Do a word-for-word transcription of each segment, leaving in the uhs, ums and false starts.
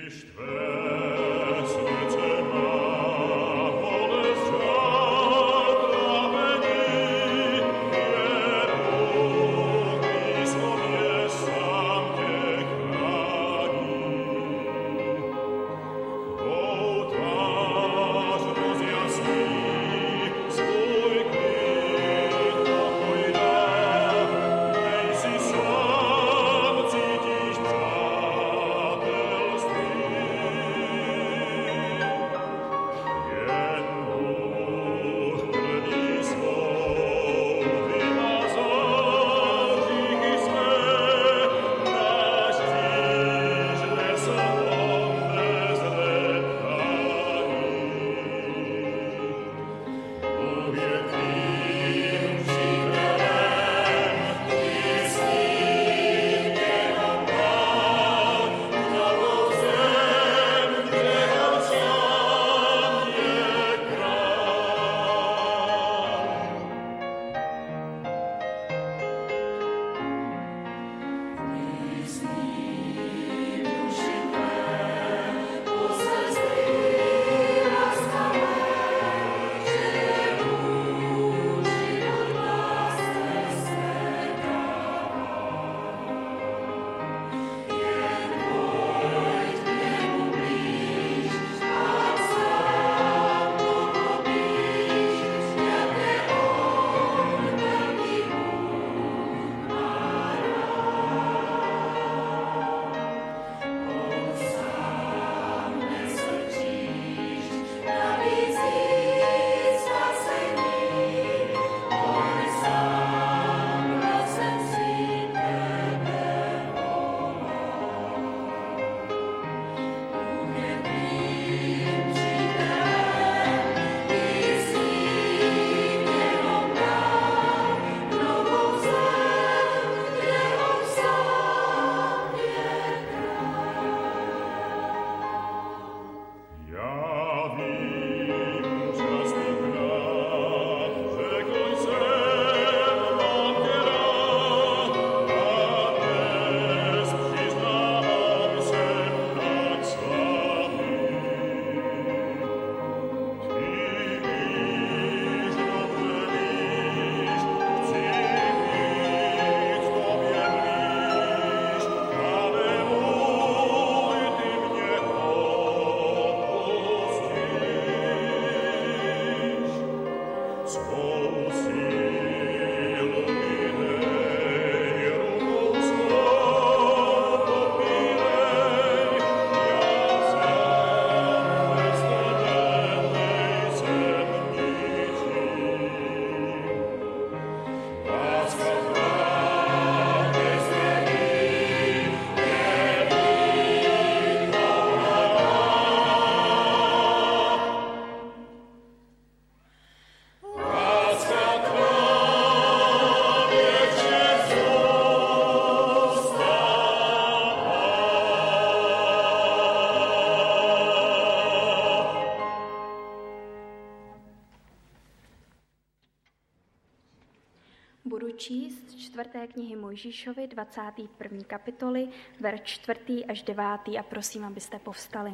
Budu číst čtvrté knihy Mojžíšovi, dvacáté první kapitoly, verš čtvrtý až devátý a prosím, abyste povstali.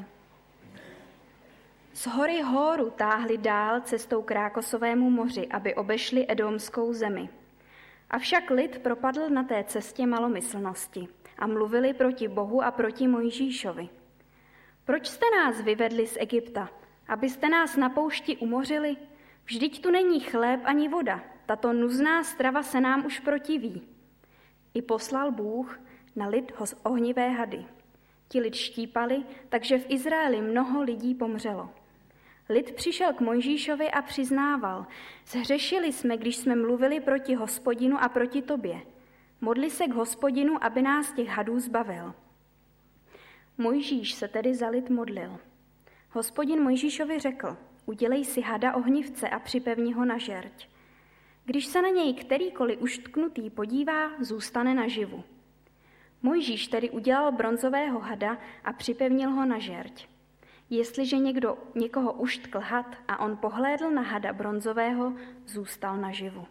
Z hory Hóru táhli dál cestou k Rákosovému moři, aby obešli Edomskou zemi. Avšak lid propadl na té cestě malomyslnosti a mluvili proti Bohu a proti Mojžíšovi. Proč jste nás vyvedli z Egypta, abyste nás na poušti umořili? Vždyť tu není chléb ani voda, tato nuzná strava se nám už protiví. I poslal Bůh na lid ohnivé hady. Ti lid štípali, takže v Izraeli mnoho lidí pomřelo. Lid přišel k Mojžíšovi a přiznával, zhřešili jsme, když jsme mluvili proti Hospodinu a proti tobě. Modli se k Hospodinu, aby nás těch hadů zbavil. Mojžíš se tedy za lid modlil. Hospodin Mojžíšovi řekl, udělej si hada ohnivce a připevni ho na žerť. Když se na něj kterýkoliv uštknutý podívá, zůstane naživu. Mojžíš tedy udělal bronzového hada a připevnil ho na žerť. Jestliže někdo někoho uštkl had a on pohlédl na hada bronzového, zůstal naživu.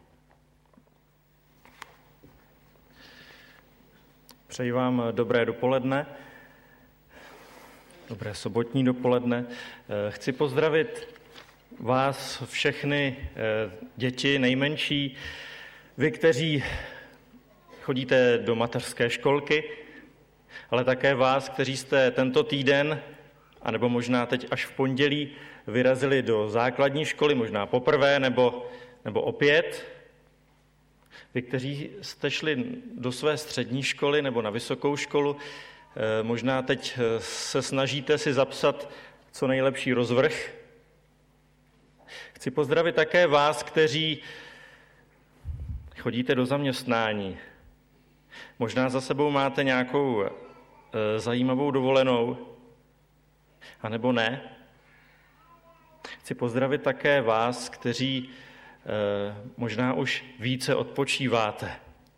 Přeji vám dobré dopoledne. Dobré sobotní dopoledne. Chci pozdravit vás všechny děti nejmenší, vy, kteří chodíte do mateřské školky, ale také vás, kteří jste tento týden, anebo možná teď až v pondělí, vyrazili do základní školy, možná poprvé nebo, nebo opět. Vy, kteří jste šli do své střední školy nebo na vysokou školu, možná teď se snažíte si zapsat co nejlepší rozvrh. Chci pozdravit také vás, kteří chodíte do zaměstnání. Možná za sebou máte nějakou zajímavou dovolenou, anebo ne. Chci pozdravit také vás, kteří možná už více odpočíváte.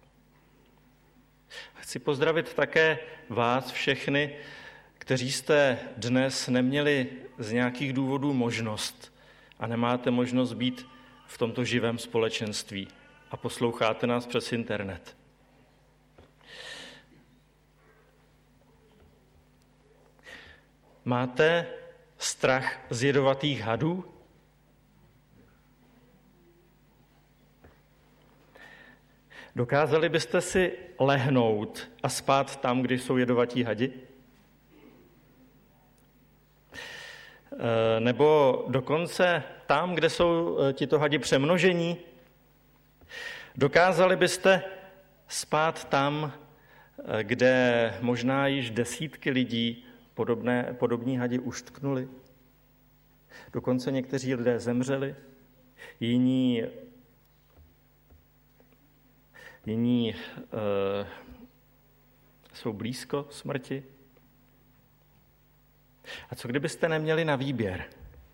Chci pozdravit také vás všechny, kteří jste dnes neměli z nějakých důvodů možnost a nemáte možnost být v tomto živém společenství a posloucháte nás přes internet. Máte strach z jedovatých hadů? Dokázali byste si lehnout a spát tam, kde jsou jedovatí hadi? Nebo dokonce tam, kde jsou tito hadi přemnožení? Dokázali byste spát tam, kde možná již desítky lidí podobné, podobní hadi uštknuli? Dokonce někteří lidé zemřeli, jiní Jiní uh, jsou blízko smrti. A co kdybyste neměli na výběr?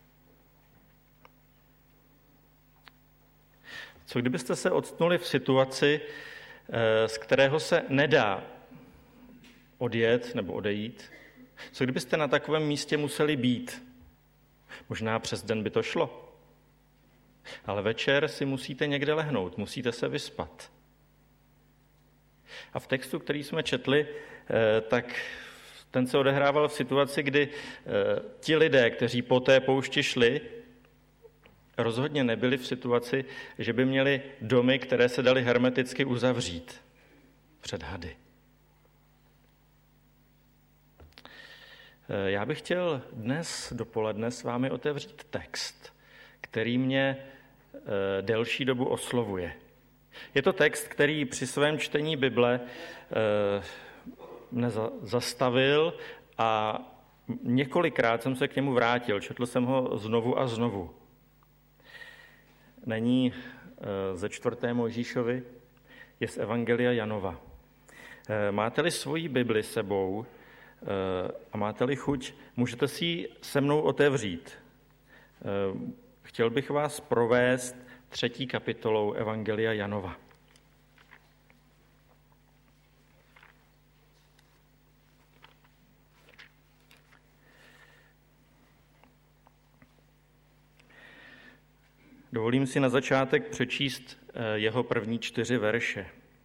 Co kdybyste se odstnuli v situaci, uh, z kterého se nedá odjet nebo odejít? Co kdybyste na takovém místě museli být? Možná přes den by to šlo. Ale večer si musíte někde lehnout, musíte se vyspat. A v textu, který jsme četli, tak ten se odehrával v situaci, kdy ti lidé, kteří po té poušti šli, rozhodně nebyli v situaci, že by měli domy, které se daly hermeticky uzavřít před hady. Já bych chtěl dnes dopoledne s vámi otevřít text, který mě delší dobu oslovuje. Je to text, který při svém čtení Bible mne zastavil a několikrát jsem se k němu vrátil. Četl jsem ho znovu a znovu. Není ze čtvrté Mojžíšovi, je z Evangelia Janova. Máte-li svoji Bibli sebou a máte-li chuť, můžete si ji se mnou otevřít. Chtěl bych vás provést třetí kapitolou Evangelia Janova. Dovolím si na začátek přečíst jeho první čtyři verše.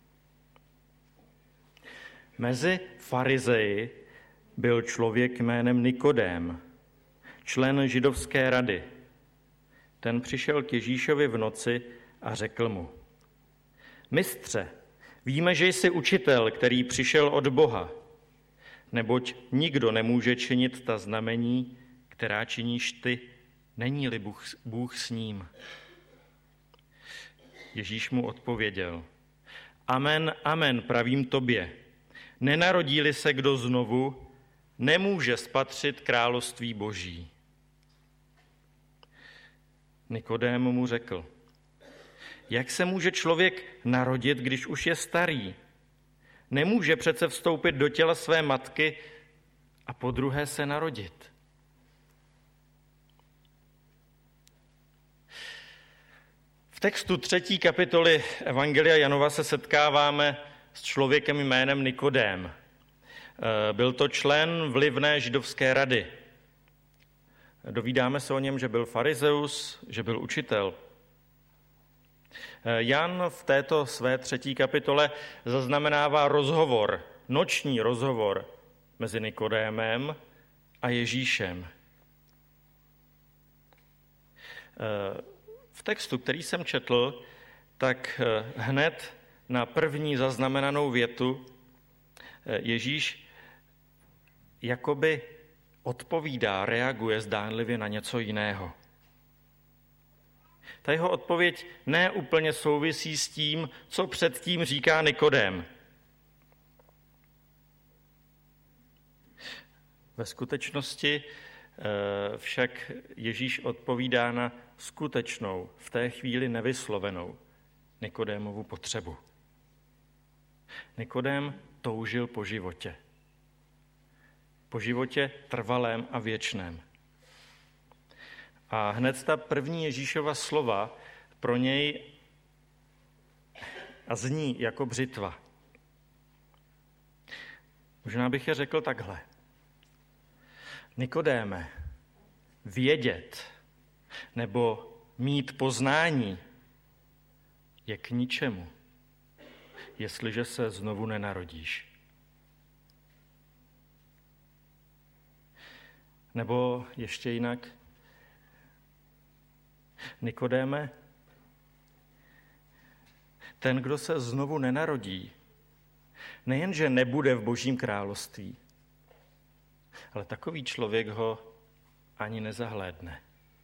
Mezi farizeji byl člověk jménem Nikodém, člen židovské rady. Ten přišel k Ježíšovi v noci a řekl mu: Mistře, víme, že jsi učitel, který přišel od Boha, neboť nikdo nemůže činit ta znamení, která činíš ty, není-li Bůh, Bůh s ním. Ježíš mu odpověděl: Amen, amen, pravím tobě, nenarodí-li se kdo znovu, nemůže spatřit království Boží. Nikodém mu řekl: Jak se může člověk narodit, když už je starý? Nemůže přece vstoupit do těla své matky a podruhé se narodit. V textu třetí kapitoly Evangelia Janova se setkáváme s člověkem jménem Nikodém. Byl to člen vlivné židovské rady. Dovídáme se o něm, že byl farizeus, že byl učitel. Jan v této své třetí kapitole zaznamenává rozhovor, noční rozhovor mezi Nikodémem a Ježíšem. V textu, který jsem četl, tak hned na první zaznamenanou větu Ježíš jakoby odpovídá, reaguje zdánlivě na něco jiného. Ta jeho odpověď ne úplně souvisí s tím, co předtím říká Nikodém. Ve skutečnosti však Ježíš odpovídá na skutečnou, v té chvíli nevyslovenou Nikodémovu potřebu. Nikodém toužil po životě. Po životě trvalém a věčném. A hned ta první Ježíšova slova pro něj a zní jako břitva. Možná bych je řekl takhle. Nikodéme, vědět nebo mít poznání je k ničemu, jestliže se znovu nenarodíš. Nebo ještě jinak, Nikodéme, ten, kdo se znovu nenarodí, nejenže nebude v Božím království, ale takový člověk ho ani nezahlédne.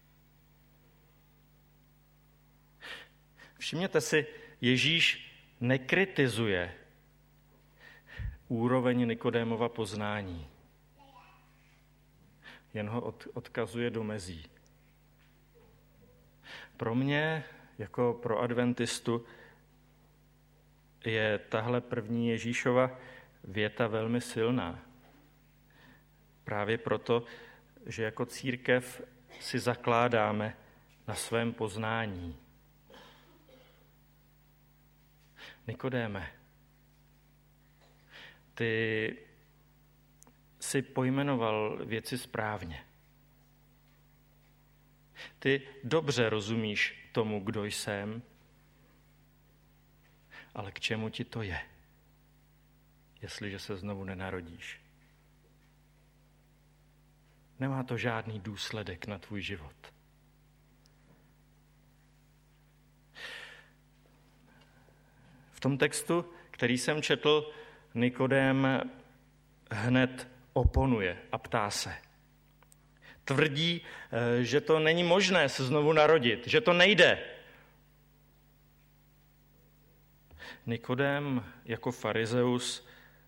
Všimněte si, Ježíš nekritizuje úroveň Nikodémova poznání. Jen ho od, odkazuje do mezí. Pro mě, jako pro adventistu, je tahle první Ježíšova věta velmi silná. Právě proto, že jako církev si zakládáme na svém poznání. Nikodéme, ty jsi pojmenoval věci správně. Ty dobře rozumíš tomu, kdo jsem, ale k čemu ti to je, jestliže se znovu nenarodíš? Nemá to žádný důsledek na tvůj život. V tom textu, který jsem četl, Nikodém hned oponuje a ptá se. Tvrdí, že to není možné se znovu narodit, že to nejde. Nikodém jako farizeus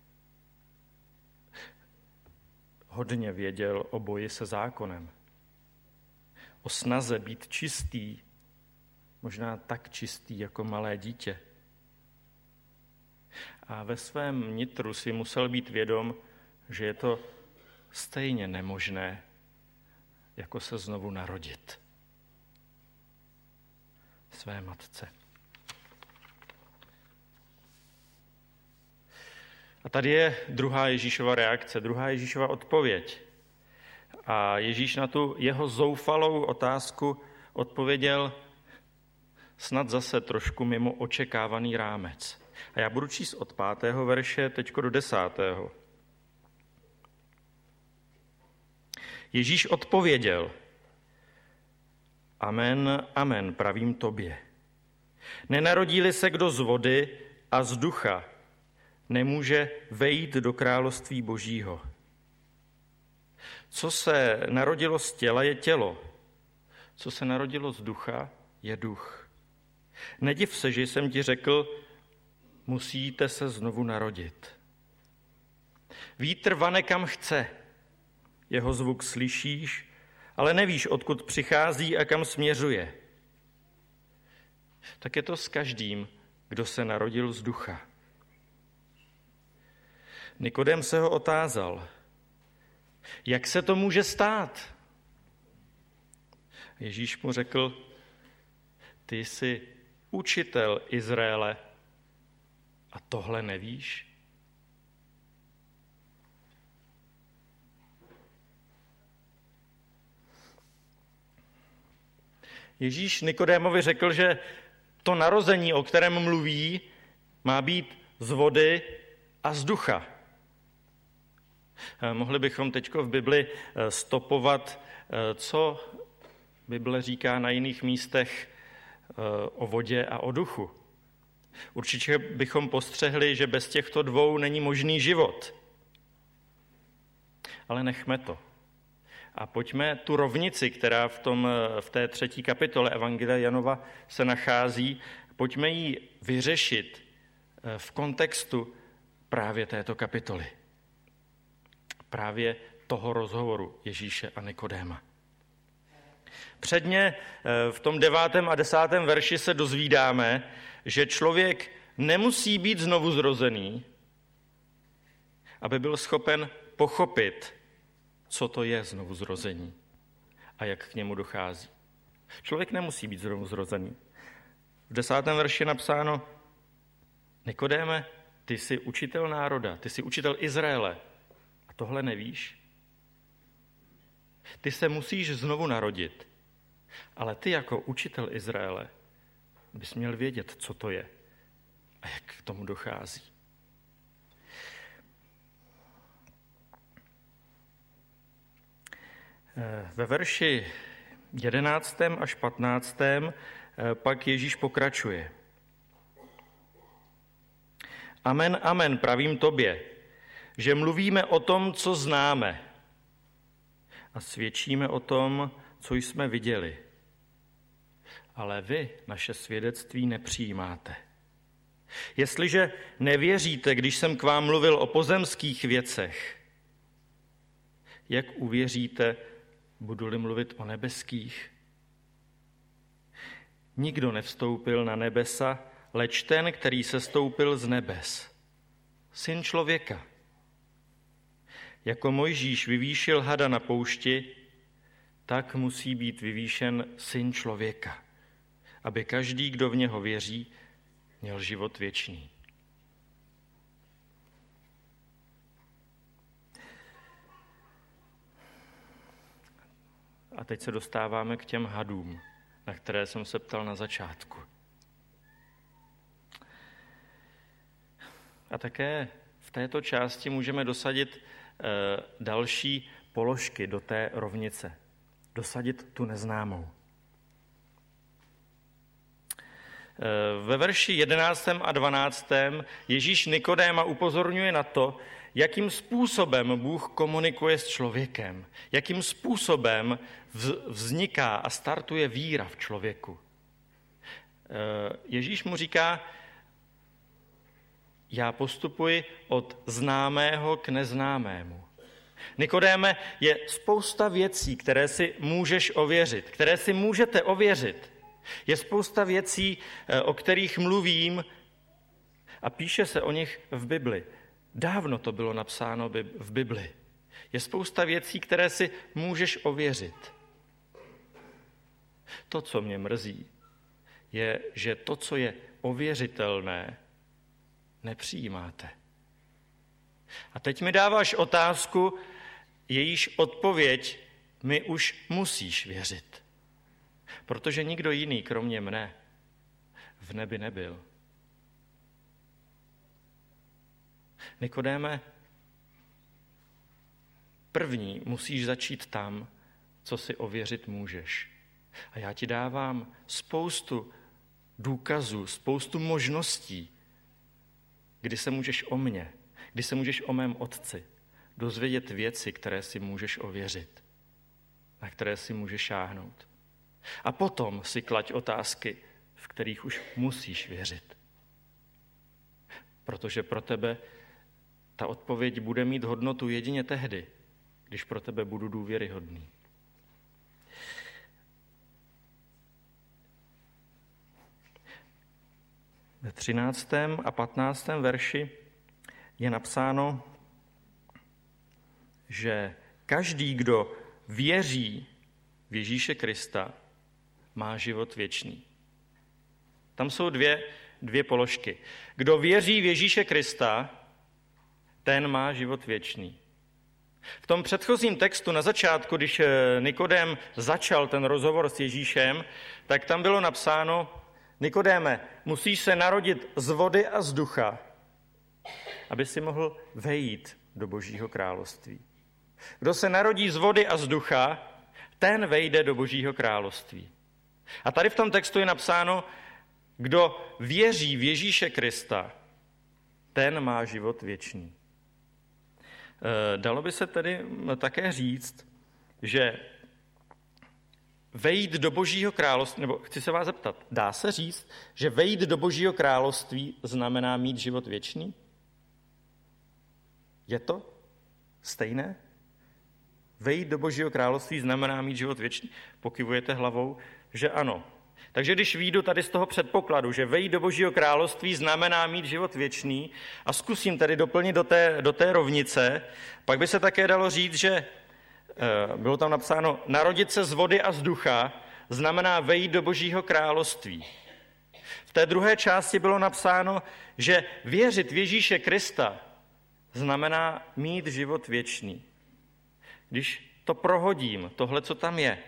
hodně věděl o boji se zákonem, o snaze být čistý, možná tak čistý jako malé dítě. A ve svém nitru si musel být vědom, že je to stejně nemožné, jako se znovu narodit své matce. A tady je druhá Ježíšova reakce, druhá Ježíšova odpověď. A Ježíš na tu jeho zoufalou otázku odpověděl snad zase trošku mimo očekávaný rámec. A já budu číst od pátého verše teďko do desátého. Ježíš odpověděl, amen, amen, pravím tobě. Nenarodí-li se kdo z vody a z ducha, nemůže vejít do království Božího. Co se narodilo z těla, je tělo. Co se narodilo z ducha, je duch. Nediv se, že jsem ti řekl, musíte se znovu narodit. Vítr vane kam chce, jeho zvuk slyšíš, ale nevíš, odkud přichází a kam směřuje. Tak je to s každým, kdo se narodil z ducha. Nikodém se ho otázal, jak se to může stát? Ježíš mu řekl, ty jsi učitel Izraele a tohle nevíš? Ježíš Nikodémovi řekl, že to narození, o kterém mluví, má být z vody a z ducha. Mohli bychom teď v Bibli stopovat, co Bible říká na jiných místech o vodě a o duchu. Určitě bychom postřehli, že bez těchto dvou není možný život. Ale nechme to. A pojďme tu rovnici, která v, tom, v té třetí kapitole Evangelia Janova se nachází, pojďme ji vyřešit v kontextu právě této kapitoly. Právě toho rozhovoru Ježíše a Nikodéma. Předně v tom devátém a desátém verši se dozvídáme, že člověk nemusí být znovu zrozený, aby byl schopen pochopit, co to je znovu zrození a jak k němu dochází. Člověk nemusí být znovu zrozený. V desátém verši je napsáno: Nikodéme, ty jsi učitel národa, ty jsi učitel Izraele a tohle nevíš? Ty se musíš znovu narodit, ale ty jako učitel Izraele bys měl vědět, co to je a jak k tomu dochází. Ve verši jedenáctém až patnáctém pak Ježíš pokračuje. Amen, amen, pravím tobě, že mluvíme o tom, co známe a svědčíme o tom, co jsme viděli. Ale vy naše svědectví nepřijímáte. Jestliže nevěříte, když jsem k vám mluvil o pozemských věcech, jak uvěříte, budu-li mluvit o nebeských? Nikdo nevstoupil na nebesa, leč ten, který sestoupil z nebes. Syn člověka. Jako Mojžíš vyvýšil hada na poušti, tak musí být vyvýšen Syn člověka, aby každý, kdo v něho věří, měl život věčný. A teď se dostáváme k těm hadům, na které jsem se ptal na začátku. A také v této části můžeme dosadit e, další položky do té rovnice. Dosadit tu neznámou. E, ve verši jedenáctém a dvanáctém Ježíš Nikodéma upozorňuje na to, jakým způsobem Bůh komunikuje s člověkem, jakým způsobem vzniká a startuje víra v člověku. Ježíš mu říká, já postupuji od známého k neznámému. Nikodéme, je spousta věcí, které si můžeš ověřit, které si můžete ověřit. Je spousta věcí, o kterých mluvím a píše se o nich v Bibli. Dávno to bylo napsáno v Bibli. Je spousta věcí, které si můžeš ověřit. To, co mě mrzí, je, že to, co je ověřitelné, nepřijímáte. A teď mi dáváš otázku, jejíž odpověď mi už musíš věřit. Protože nikdo jiný, kromě mne, v nebi nebyl. Nikodéme, první musíš začít tam, co si ověřit můžeš. A já ti dávám spoustu důkazů, spoustu možností, kdy se můžeš o mně, kdy se můžeš o mém otci dozvědět věci, které si můžeš ověřit, na které si můžeš šáhnout. A potom si klaď otázky, v kterých už musíš věřit. Protože pro tebe ta odpověď bude mít hodnotu jedině tehdy, když pro tebe budu důvěryhodný. Ve třináctém a patnáctém verši je napsáno, že každý, kdo věří v Ježíše Krista, má život věčný. Tam jsou dvě, dvě položky. Kdo věří v Ježíše Krista, ten má život věčný. V tom předchozím textu na začátku, když Nikodém začal ten rozhovor s Ježíšem, tak tam bylo napsáno, Nikodéme, musíš se narodit z vody a z ducha, aby si mohl vejít do Božího království. Kdo se narodí z vody a z ducha, ten vejde do Božího království. A tady v tom textu je napsáno, kdo věří v Ježíše Krista, ten má život věčný. Dalo by se tedy také říct, že vejít do Božího království, nebo chci se vás zeptat, dá se říct, že vejít do Božího království znamená mít život věčný? Je to stejné? Vejít do Božího království znamená mít život věčný? Pokyvujete hlavou, že ano. Takže když vyjdu tady z toho předpokladu, že vejít do Božího království znamená mít život věčný a zkusím tady doplnit do té, do té rovnice, pak by se také dalo říct, že bylo tam napsáno, narodit se z vody a z ducha znamená vejít do Božího království. V té druhé části bylo napsáno, že věřit v Ježíše Krista znamená mít život věčný. Když to prohodím, tohle, co tam je,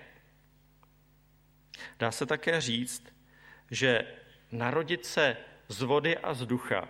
dá se také říct, že narodit se z vody a z ducha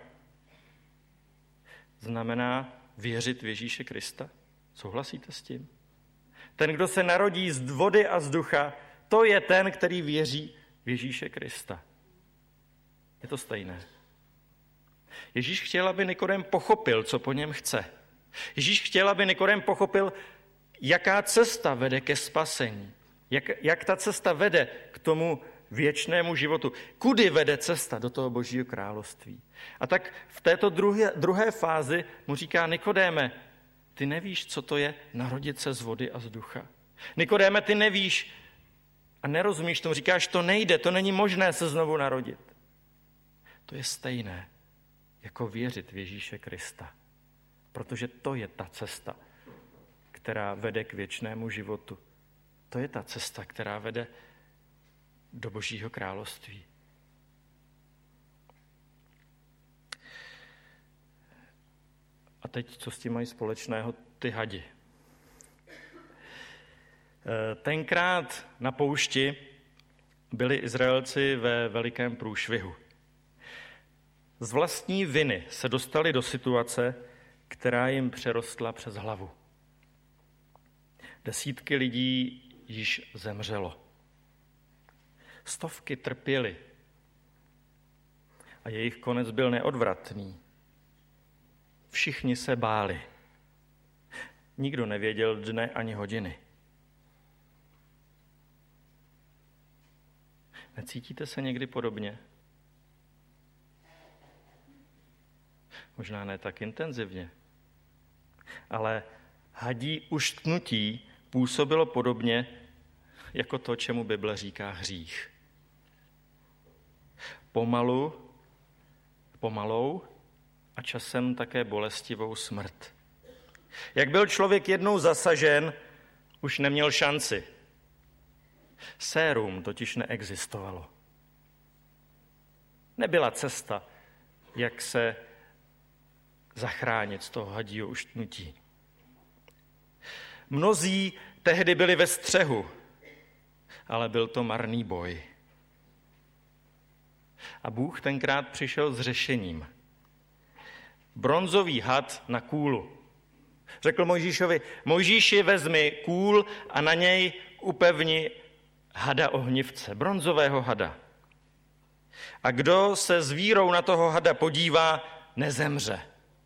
znamená věřit v Ježíše Krista. Souhlasíte s tím? Ten, kdo se narodí z vody a z ducha, to je ten, který věří v Ježíše Krista. Je to stejné. Ježíš chtěl, aby Nikodem pochopil, co po něm chce. Ježíš chtěl, aby Nikodem pochopil, jaká cesta vede ke spasení. Jak, jak ta cesta vede k tomu věčnému životu. Kudy vede cesta do toho Božího království. A tak v této druhé, druhé fázi mu říká Nikodéme, ty nevíš, co to je narodit se z vody a z ducha. Nikodéme, ty nevíš a nerozumíš tomu, říkáš, to nejde, to není možné se znovu narodit. To je stejné, jako věřit v Ježíše Krista. Protože to je ta cesta, která vede k věčnému životu. To je ta cesta, která vede do Božího království. A teď, co s tím mají společného ty hadi? Tenkrát na poušti byli Izraelci ve velikém průšvihu. Z vlastní viny se dostali do situace, která jim přerostla přes hlavu. Desítky lidí již zemřelo. Stovky trpěly a jejich konec byl neodvratný. Všichni se báli. Nikdo nevěděl dne ani hodiny. Necítíte se někdy podobně? Možná ne tak intenzivně, ale hadí uštknutí působilo podobně jako to, čemu Bible říká hřích. Pomalu, pomalou a časem také bolestivou smrt. Jak byl člověk jednou zasažen, už neměl šanci. Sérum totiž neexistovalo. Nebyla cesta, jak se zachránit z toho hadího uštknutí. Mnozí tehdy byli ve střehu, ale byl to marný boj. A Bůh tenkrát přišel s řešením. Bronzový had na kůlu. Řekl Mojžíšovi, Mojžíši, vezmi kůl a na něj upevni hada ohnivce, bronzového hada. A kdo se s vírou na toho hada podívá, nezemře.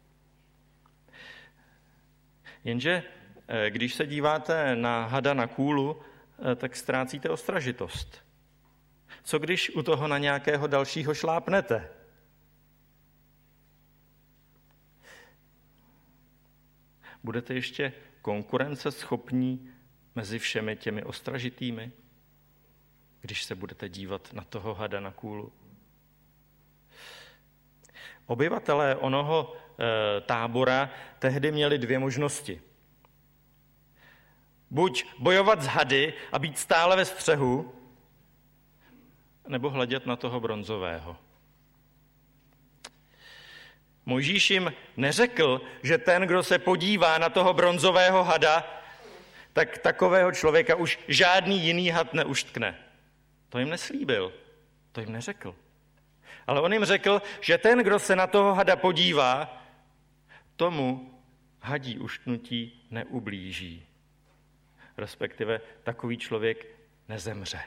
Jenže když se díváte na hada na kůlu, tak ztrácíte ostražitost. Co když u toho na nějakého dalšího šlápnete? Budete ještě konkurenceschopní mezi všemi těmi ostražitými, když se budete dívat na toho hada na kůlu? Obyvatelé onoho e, tábora tehdy měli dvě možnosti. Buď bojovat s hady a být stále ve střehu, nebo hledět na toho bronzového. Mojžíš jim neřekl, že ten, kdo se podívá na toho bronzového hada, tak takového člověka už žádný jiný had neuštkne. To jim neslíbil, to jim neřekl. Ale on jim řekl, že ten, kdo se na toho hada podívá, tomu hadí ušknutí neublíží. Respektive takový člověk nezemře.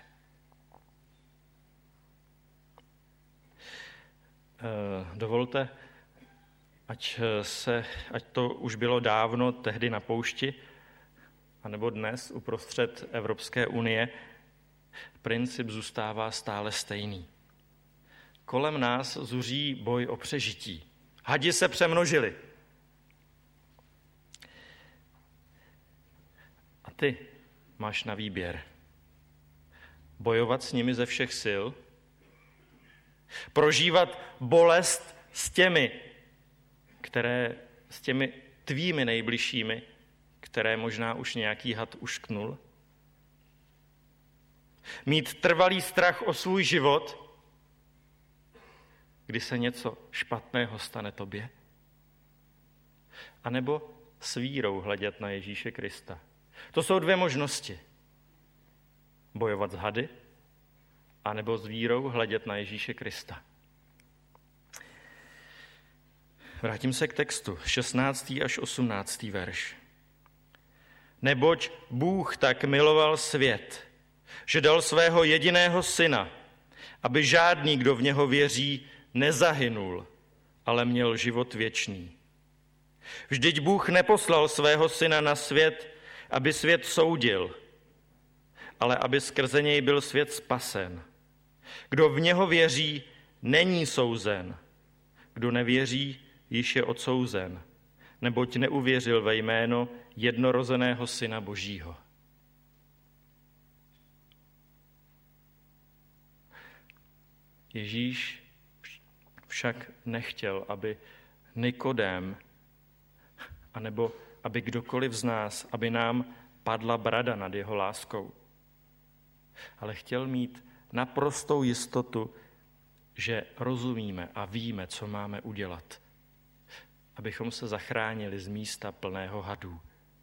Dovolte, ať, se, ať to už bylo dávno tehdy na poušti, anebo dnes uprostřed Evropské unie, princip zůstává stále stejný. Kolem nás zuří boj o přežití. Hadi se přemnožili. A ty máš na výběr. Bojovat s nimi ze všech sil, prožívat bolest s těmi, které, s těmi tvými nejbližšími, které možná už nějaký had ušknul, mít trvalý strach o svůj život, kdy se něco špatného stane tobě, anebo s vírou hledět na Ježíše Krista. To jsou dvě možnosti. Bojovat s hady, anebo s vírou hledět na Ježíše Krista. Vrátím se k textu, šestnáctý až osmnáctý verš. Neboť Bůh tak miloval svět, že dal svého jediného syna, aby žádný, kdo v něho věří, nezahynul, ale měl život věčný. Vždyť Bůh neposlal svého syna na svět, aby svět soudil, ale aby skrze něj byl svět spasen. Kdo v něho věří, není souzen. Kdo nevěří, již je odsouzen, neboť neuvěřil ve jméno jednorozeného Syna Božího. Ježíš však nechtěl, aby Nikodém, anebo aby kdokoliv z nás, aby nám padla brada nad jeho láskou. Ale chtěl mít naprostou jistotu, že rozumíme a víme, co máme udělat, abychom se zachránili z místa plného hadů.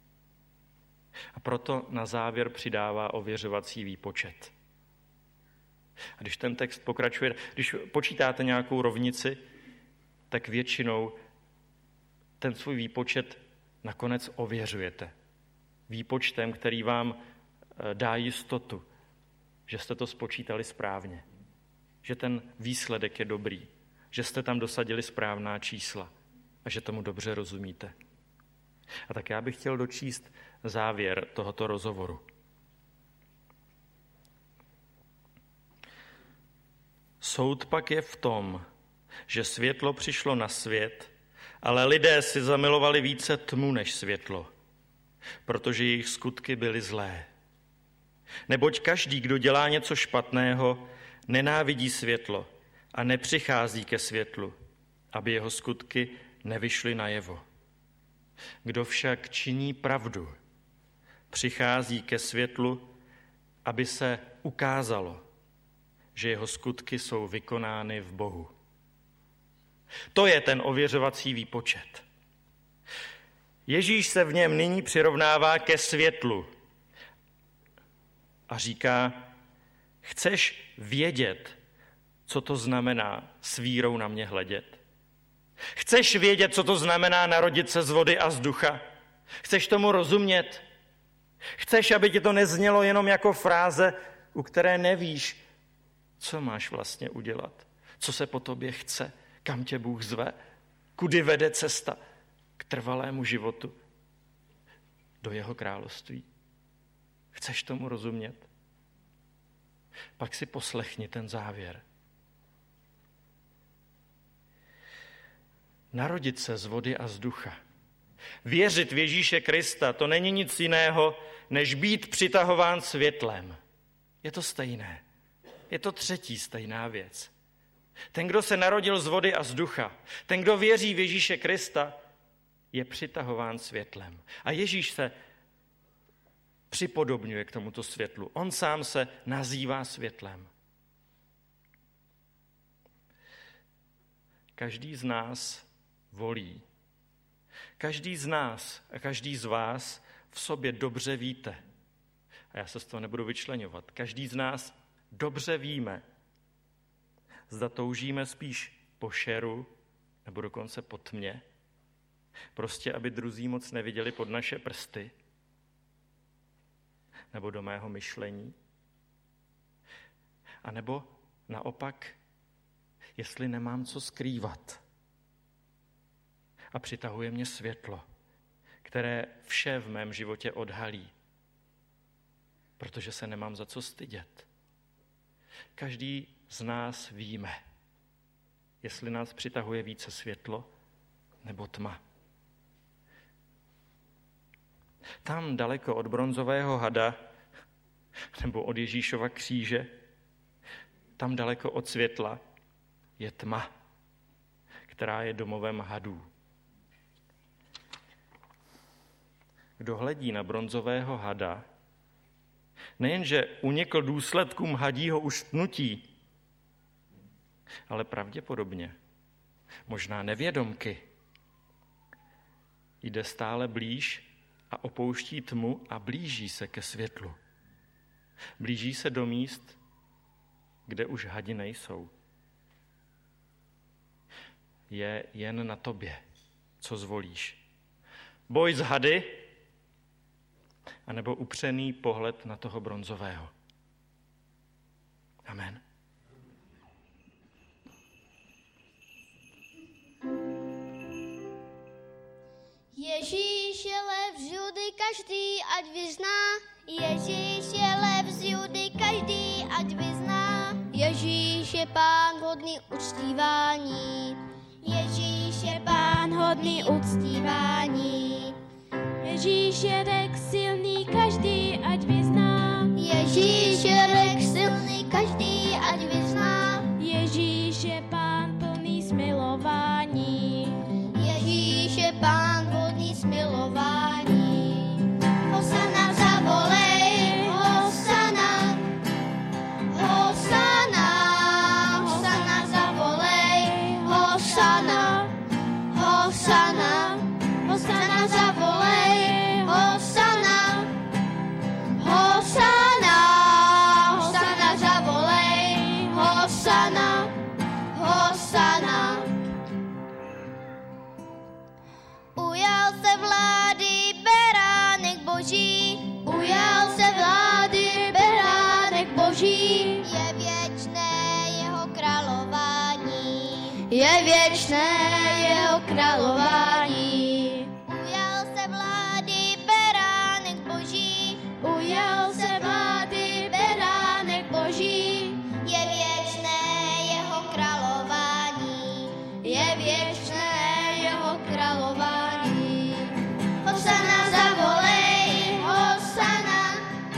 A proto na závěr přidává ověřovací výpočet. A když ten text pokračuje, když počítáte nějakou rovnici, tak většinou ten svůj výpočet nakonec ověřujete. Výpočtem, který vám dá jistotu, že jste to spočítali správně, že ten výsledek je dobrý, že jste tam dosadili správná čísla a že tomu dobře rozumíte. A tak já bych chtěl dočíst závěr tohoto rozhovoru. Soud pak je v tom, že světlo přišlo na svět, ale lidé si zamilovali více tmu než světlo, protože jejich skutky byly zlé. Neboť každý, kdo dělá něco špatného, nenávidí světlo a nepřichází ke světlu, aby jeho skutky nevyšly najevo. Kdo však činí pravdu, přichází ke světlu, aby se ukázalo, že jeho skutky jsou vykonány v Bohu. To je ten ověřovací výpočet. Ježíš se v něm nyní přirovnává ke světlu a říká, chceš vědět, co to znamená s vírou na mě hledět? Chceš vědět, co to znamená narodit se z vody a z ducha? Chceš tomu rozumět? Chceš, aby ti to neznělo jenom jako fráze, u které nevíš, co máš vlastně udělat? Co se po tobě chce? Kam tě Bůh zve? Kudy vede cesta k trvalému životu? Do jeho království. Chceš tomu rozumět? Pak si poslechni ten závěr. Narodit se z vody a z ducha. Věřit v Ježíše Krista, to není nic jiného, než být přitahován světlem. Je to stejné. Je to třetí stejná věc. Ten, kdo se narodil z vody a z ducha, ten, kdo věří v Ježíše Krista, je přitahován světlem. A Ježíš se připodobňuje k tomuto světlu. On sám se nazývá světlem. Každý z nás volí. Každý z nás a každý z vás v sobě dobře víte. A já se z toho nebudu vyčleňovat. Každý z nás dobře víme, zda toužíme spíš po šeru nebo dokonce po tmě, Prostě, aby druzí moc neviděli pod naše prsty nebo do mého myšlení. A nebo naopak, jestli nemám co skrývat a přitahuje mě světlo, které vše v mém životě odhalí, protože se nemám za co stydět. Každý z nás víme, jestli nás přitahuje více světlo nebo tma. Tam daleko od bronzového hada nebo od Ježíšova kříže, tam daleko od světla je tma, která je domovem hadů. Kdo hledí na bronzového hada, nejenže unikl důsledkům hadího uštnutí, ale pravděpodobně, možná nevědomky, jde stále blíž a opouští tmu a blíží se ke světlu. Blíží se do míst, kde už hadi nejsou. Je jen na tobě, co zvolíš. Boj s hady, anebo upřený pohled na toho bronzového. Amen. Ježíš je lev z Judy, každý ať vyzná. Ježíš je lev z Judy, každý ať vyzná. Ježíš je pán hodný uctívání. Ježíš je pán hodný uctívání. Ježíš je rek silný, každý ať vyzná. Ježíš je rek silný, každý ať vyzná. Ježíš je pán plný smilování. Ježíš je pán hodný smilování. Hosana zavolej, hosana, hosana, hosana zavolej, hosana, hosana, hosana zavolej, hosana, hosana, hosana zavolej, hosana, hosana. Ujal se vlády beránek boží, ujal se vlády beránek boží. Je věčné jeho králování, je věčné jeho králování. Ujal se vlády beránek boží, ujal se vlády beránek boží. Je věčné jeho králování, je věčné jeho králování. Hosana zavolej, hosana,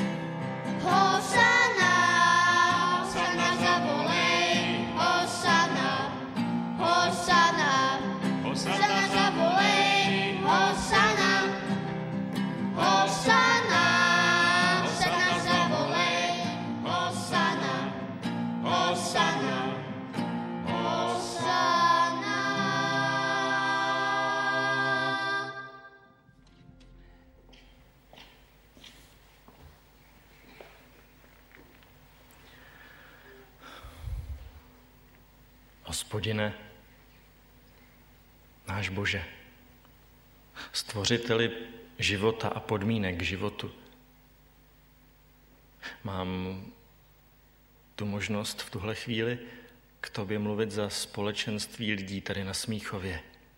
hosana, hosana zavolej, hosana, hosana, hosana zavolej, hosana, hosana, hosana zavolej, hosana, hosana, hosana. Hospodine, náš Bože, stvořiteli života a podmínek k životu, mám tu možnost v tuhle chvíli k tobě mluvit za společenství lidí tady na Smíchově.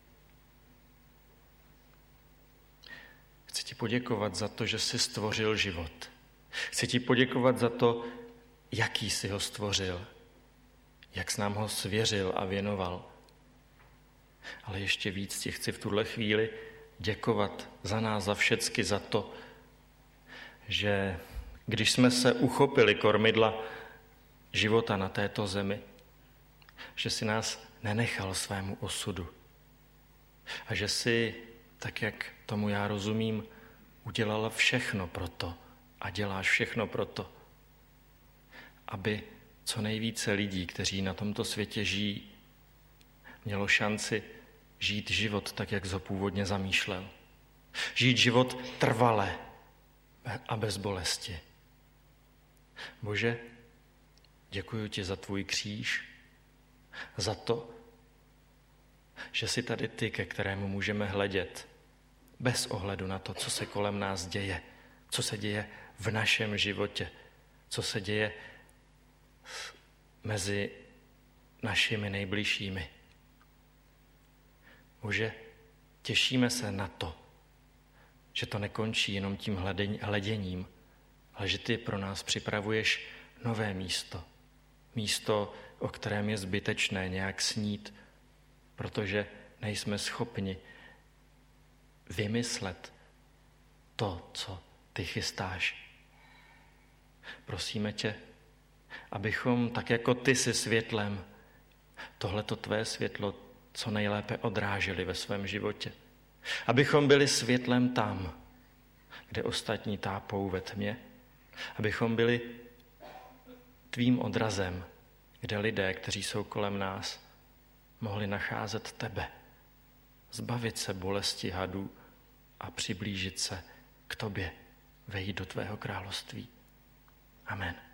Chci ti poděkovat za to, že jsi stvořil život. Chci ti poděkovat za to, jaký jsi ho stvořil, jak jsi nám ho svěřil a věnoval. Ale ještě víc ti chci v tuhle chvíli děkovat za nás, za všecky, za to, že když jsme se uchopili kormidla života na této zemi, že si nás nenechal svému osudu a že si, tak jak tomu já rozumím, udělala všechno proto a děláš všechno proto, aby co nejvíce lidí, kteří na tomto světě žijí, mělo šanci žít život tak, jak jsi ho původně zamýšlel. Žít život trvale a bez bolesti. Bože, děkuji ti za tvůj kříž, za to, že jsi tady ty, ke kterému můžeme hledět bez ohledu na to, co se kolem nás děje, co se děje v našem životě, co se děje mezi našimi nejbližšími. Bože, těšíme se na to, že to nekončí jenom tím hleděním, ale že ty pro nás připravuješ nové místo. Místo, o kterém je zbytečné nějak snít, protože nejsme schopni vymyslet to, co ty chystáš. Prosíme tě, abychom, tak jako ty jsi světlem, tohleto tvé světlo co nejlépe odráželi ve svém životě. Abychom byli světlem tam, kde ostatní tápou ve tmě. Abychom byli tvým odrazem, kde lidé, kteří jsou kolem nás, mohli nacházet tebe, zbavit se bolesti hadů a přiblížit se k tobě, vejít do tvého království. Amen.